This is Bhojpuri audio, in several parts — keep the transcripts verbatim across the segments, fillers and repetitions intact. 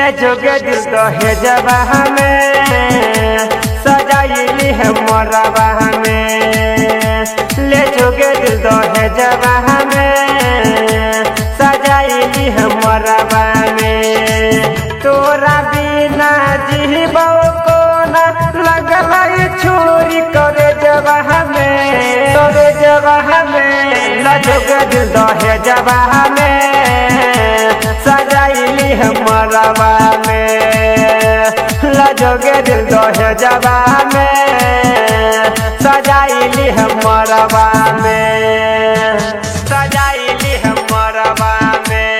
ले जोगे दिल दहेजवा में सजाइली है मोरवा में। ले जोगे दिल दहेजवा में सजाइली है मोरवा में। तोरा बिना जीबो को ना लगल छोरी करे जवा में करे जवा में। ले जोगे दिल दहेजवा में सजाइली है मोरवा में। ले जोगे दिल दहेजवा में सजाइली है मोरवा में सजाइली है मोरवा में।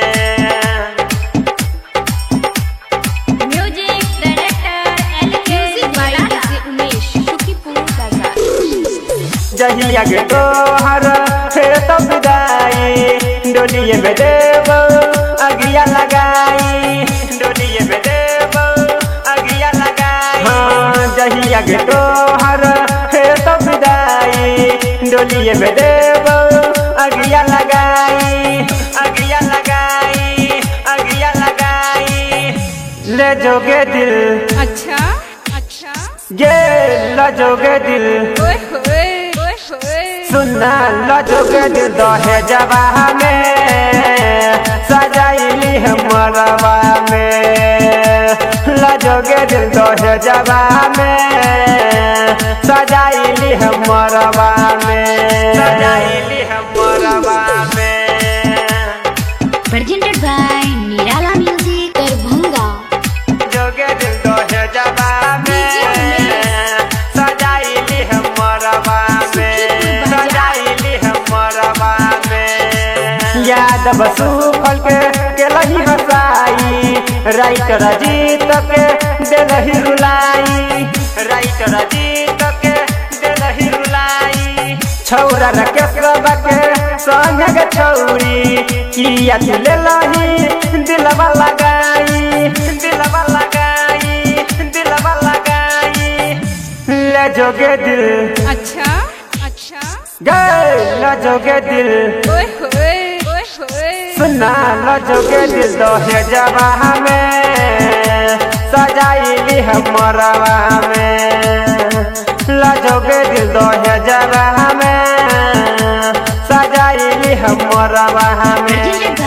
म्यूजिक डायरेक्टर एल के बाड़ा उमेश शुकीपुर बाजार। जहिया के तोहर फिर तो विदाई डोलिए में देव अगिया लगाई डोलिए में देव अगिया लगाई। हाँ जहिया के तोहर फिर तो विदाई डोलिए में देव अगिया लगाई अगिया लगाई अगिया लगाई। ले जोगे दिल अच्छा अच्छा ये ले जोगे दिल ओए होए ओए होए सुनना। ले जोगे दिल दहेजवा में सजाइली है मोरवा में। ले जोगे दिल दहेजवा में सजाइली है मोरवा में सजाइली है मोरवा में। Presented by Nirala music Darbhanga. जोगे दिल दहेजवा में सजाइली है मोरवा में सजाइली है मोरवा में। याद बसु फल के केलही हसाई राइटर अजीत के देलही रुलाई राइटर अजीत के देलही रुलाई। छौरा रकेश के संग के छौरी किया तू लेलही दिलवा लगाई दिलवा लगाई दिलवा लगाई। ले जोगे दिल अच्छा अच्छा गए ले जोगे दिल ओए होए ओए होए सुनना। ले जोगे दिल दहेजवा में सजाइली है मोरवा में। ले जोगे दिल दहेजवा में सजाइली है मोरवा में।